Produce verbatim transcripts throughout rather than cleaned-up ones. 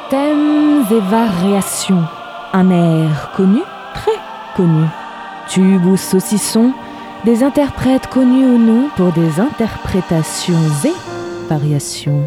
Thèmes et variations. Un air connu, très connu. Tube ou saucisson, des interprètes connus ou non pour des interprétations et variations.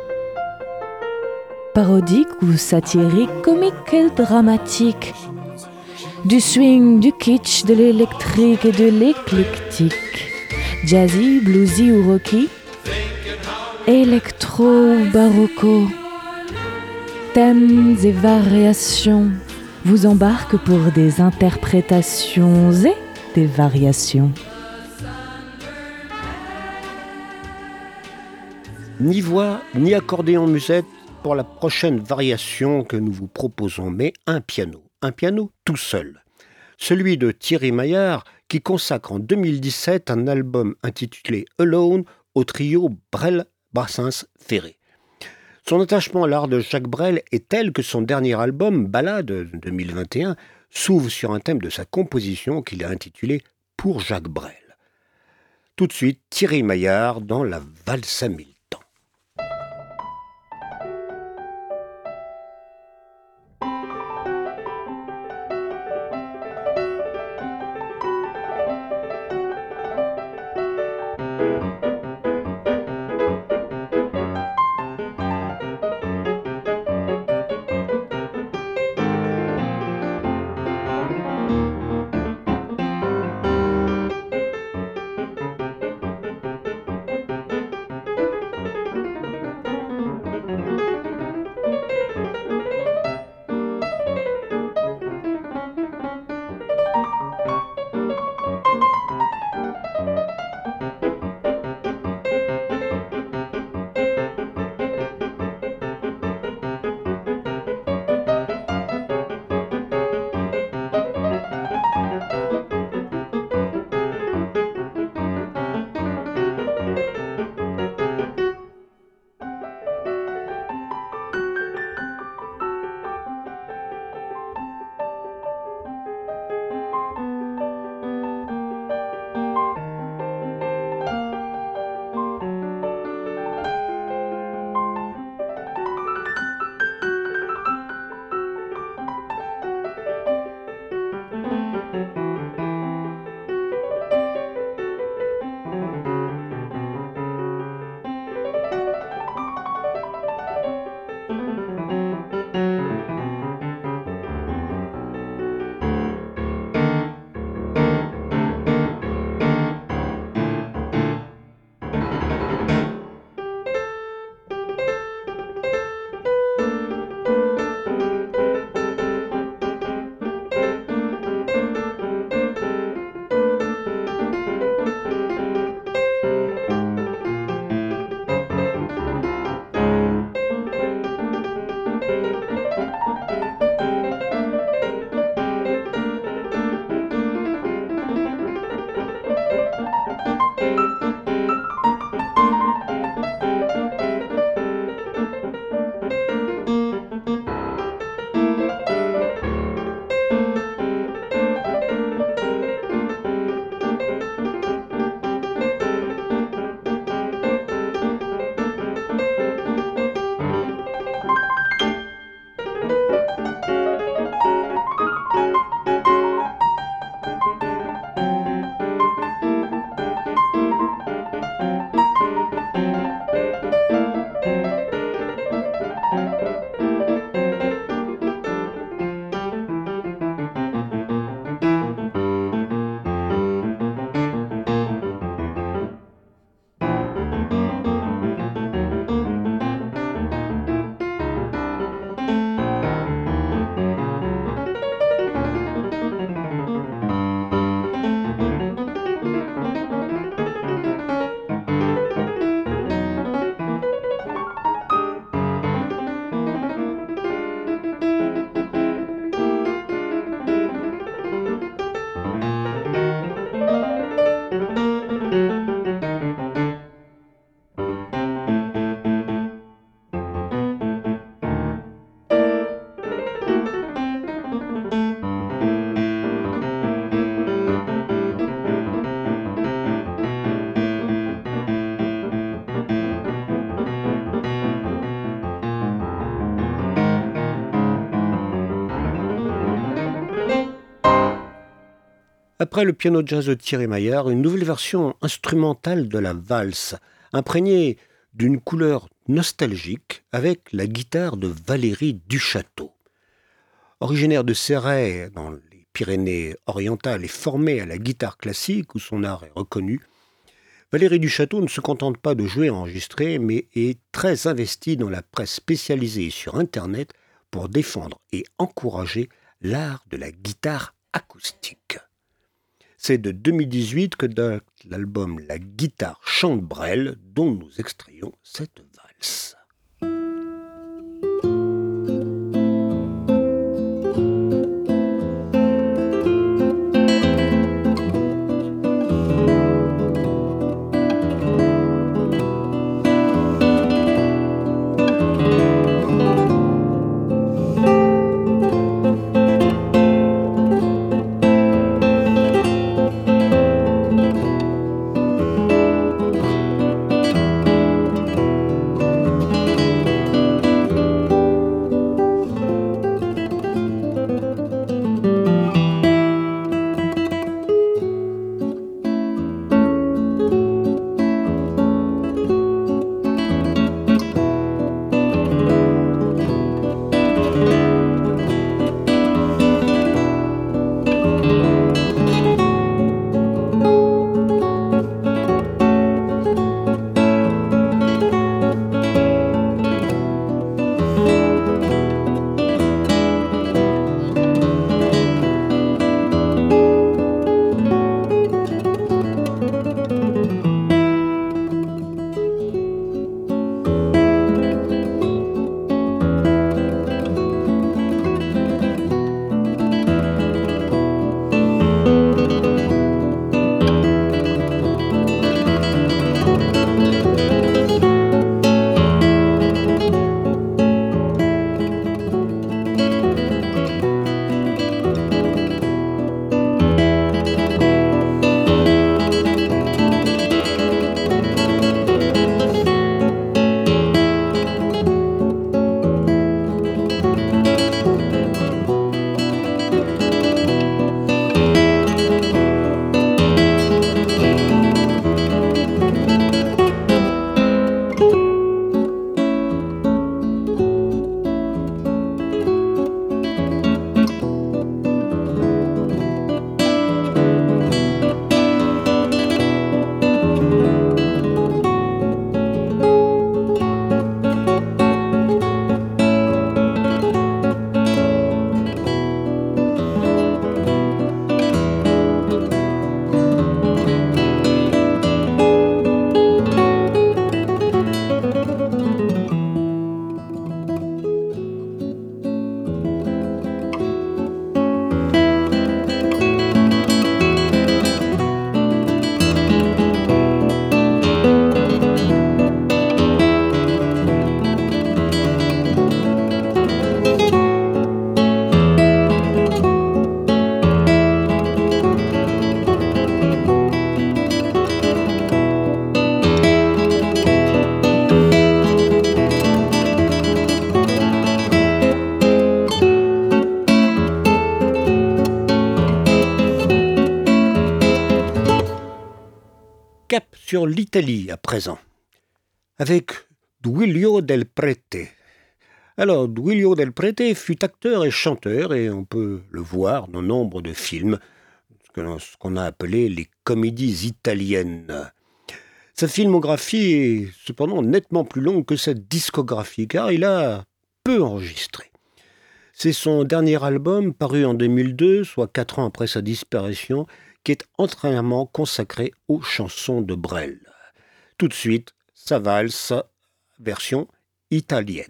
Parodique ou satirique, comique et dramatique. Du swing, du kitsch, de l'électrique et de l'éclectique. Jazzy, bluesy ou rocky. Électro ou barocco. Thèmes et variations vous embarquent pour des interprétations et des variations. Ni voix, ni accordéon musette pour la prochaine variation que nous vous proposons, mais un piano. Un piano tout seul. Celui de Thierry Maillard qui consacre en deux mille dix-sept un album intitulé Alone au trio Brel-Brassens-Ferré. Son attachement à l'art de Jacques Brel est tel que son dernier album, Ballade de deux mille vingt et un, s'ouvre sur un thème de sa composition qu'il a intitulé Pour Jacques Brel. Tout de suite, Thierry Maillard dans la valse à mille temps. Après le piano jazz de Thierry Maillard, une nouvelle version instrumentale de la valse, imprégnée d'une couleur nostalgique avec la guitare de Valérie Duchâteau. Originaire de Céret, dans les Pyrénées-Orientales, et formée à la guitare classique où son art est reconnu, Valérie Duchâteau ne se contente pas de jouer et enregistrer, mais est très investie dans la presse spécialisée sur Internet pour défendre et encourager l'art de la guitare acoustique. C'est de deux mille dix-huit que date l'album La guitare chante Brel, dont nous extrayons cette valse. Cap sur l'Italie à présent, avec Duilio del Prete. Alors, Duilio del Prete fut acteur et chanteur, et on peut le voir dans nombre de films, ce qu'on a appelé les comédies italiennes. Sa filmographie est cependant nettement plus longue que sa discographie, car il a peu enregistré. C'est son dernier album, paru en deux mille deux, soit quatre ans après sa disparition, qui est entièrement consacré aux chansons de Brel. Tout de suite, sa valse, version italienne.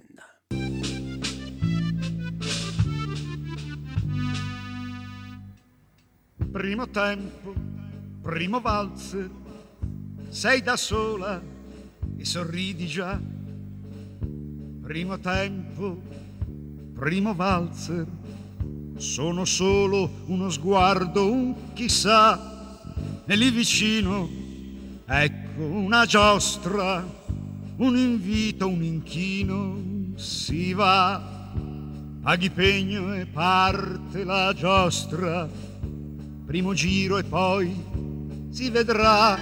Primo tempo, primo valzer, sei da sola e sorridi già. Primo tempo, primo valzer, sono solo uno sguardo, un chissà, e lì vicino ecco una giostra, un invito, un inchino, si va, paghi pegno e parte la giostra. primo giro e poi si vedrà.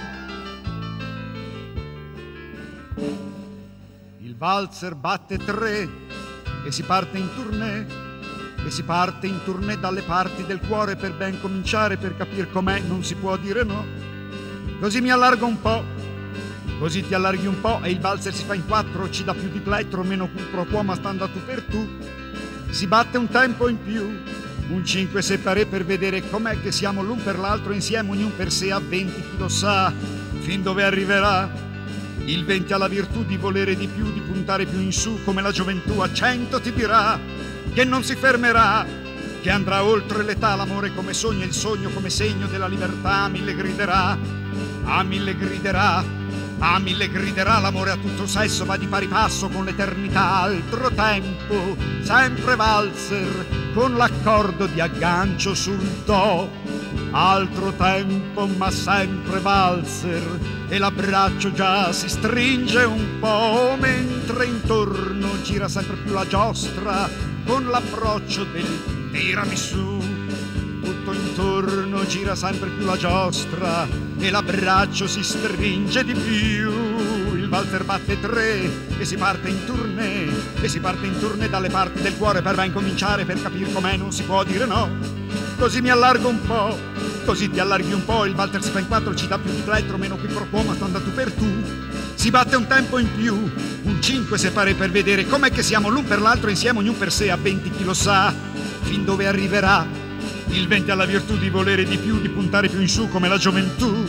Il valzer batte tre e si parte in tournée, e si parte in tournée dalle parti del cuore per ben cominciare, per capire com'è non si può dire no. Così mi allargo un po', così ti allarghi un po' e il valzer si fa in quattro, ci dà più di plettro, meno qui pro quo, ma stando a tu per tu. Si batte un tempo in più, un cinque separé per vedere com'è che siamo l'un per l'altro insieme, ognuno per sé a venti, chi lo sa fin dove arriverà. Il venti ha la virtù di volere di più, di puntare più in su, come la gioventù a cento ti dirà che non si fermerà, che andrà oltre l'età, l'amore come sogno, il sogno come segno della libertà. A mille griderà, a mille griderà, a mille griderà, l'amore a tutto sesso va di pari passo con l'eternità. Altro tempo, sempre valzer, con l'accordo di aggancio sul do. Altro tempo, ma sempre valzer, e l'abbraccio già si stringe un po', mentre intorno gira sempre più la giostra, con l'approccio del tiramisù. Tutto intorno gira sempre più la giostra, e l'abbraccio si stringe di più. Il valzer batte tre e si parte in tournée, e si parte in tournée dalle parti del cuore per ben cominciare, per capire com'è non si può dire no. Così mi allargo un po', così ti allarghi un po', il valzer si fa in quattro, ci dà più di plettro, meno qui pro quo, ma sto andando per tu. Si batte un tempo in più, un cinque se pare per vedere com'è che siamo l'un per l'altro insieme, ognuno per sé a venti, chi lo sa fin dove arriverà. Il venti ha la virtù di volere di più, di puntare più in su come la gioventù.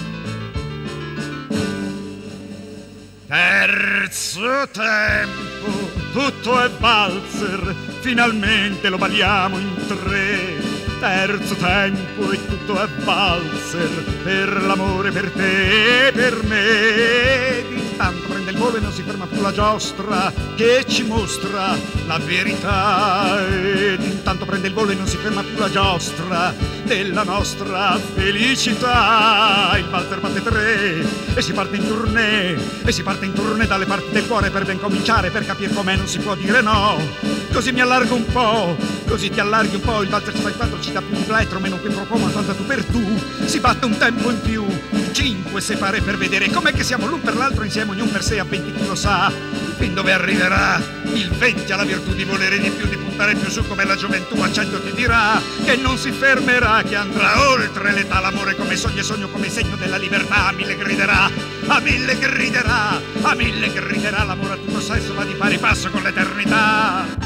Terzo tempo, tutto è valzer, finalmente lo balliamo in tre. Terzo tempo e tutto è valzer, per l'amore, per te e per me. Intanto prende il volo e non si ferma più la giostra, che ci mostra la verità. Ed intanto prende il volo e non si ferma più la giostra della nostra felicità. Il valzer batte tre e si parte in tournée, e si parte in tournée dalle parti del cuore per ben cominciare, per capire com'è non si può dire no. Così mi allargo un po', così ti allarghi un po', il valzer si fa in quattro, ci dà più di plettro, meno qui pro quo, ma tanta tu per tu. Si batte un tempo in più, un cinque se pare per vedere com'è che siamo l'un per l'altro insieme, ognuno per sé a venti, chi lo sa fin dove arriverà. Il venti ha la virtù di volere di più, di puntare più su come la gioventù a cento ti dirà che non si fermerà, che andrà oltre l'età, l'amore come sogno e sogno come segno della libertà. A mille griderà, a mille griderà, a mille griderà, l'amore a tutto sesso va di pari passo con l'eternità.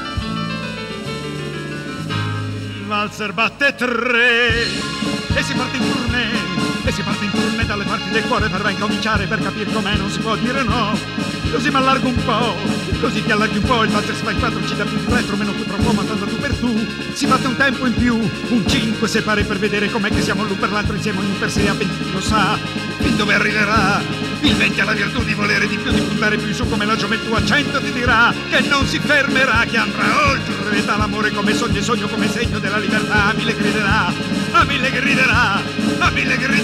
Il valzer batte tre e si parte in tournée, e si parte in tournée dalle parti del cuore per ben cominciare, per capire com'è non si può dire no. Così mi allargo un po', così ti allarghi un po', il valzer si fa in quattro, ci dà più di plettro, meno qui pro quo, ma tanto tu per tu. Si batte un tempo in più, un cinque se pare per vedere com'è che siamo l'un per l'altro insieme, ognuno per sé a venti, chi lo sa fin dove arriverà. Il venti ha la virtù di volere di più, di puntare più in su come la gioventù a cento ti dirà che non si fermerà, che andrà oltre l'età, l'amore come sogno e sogno come segno della libertà. A mille griderà, a mille griderà, a mille griderà.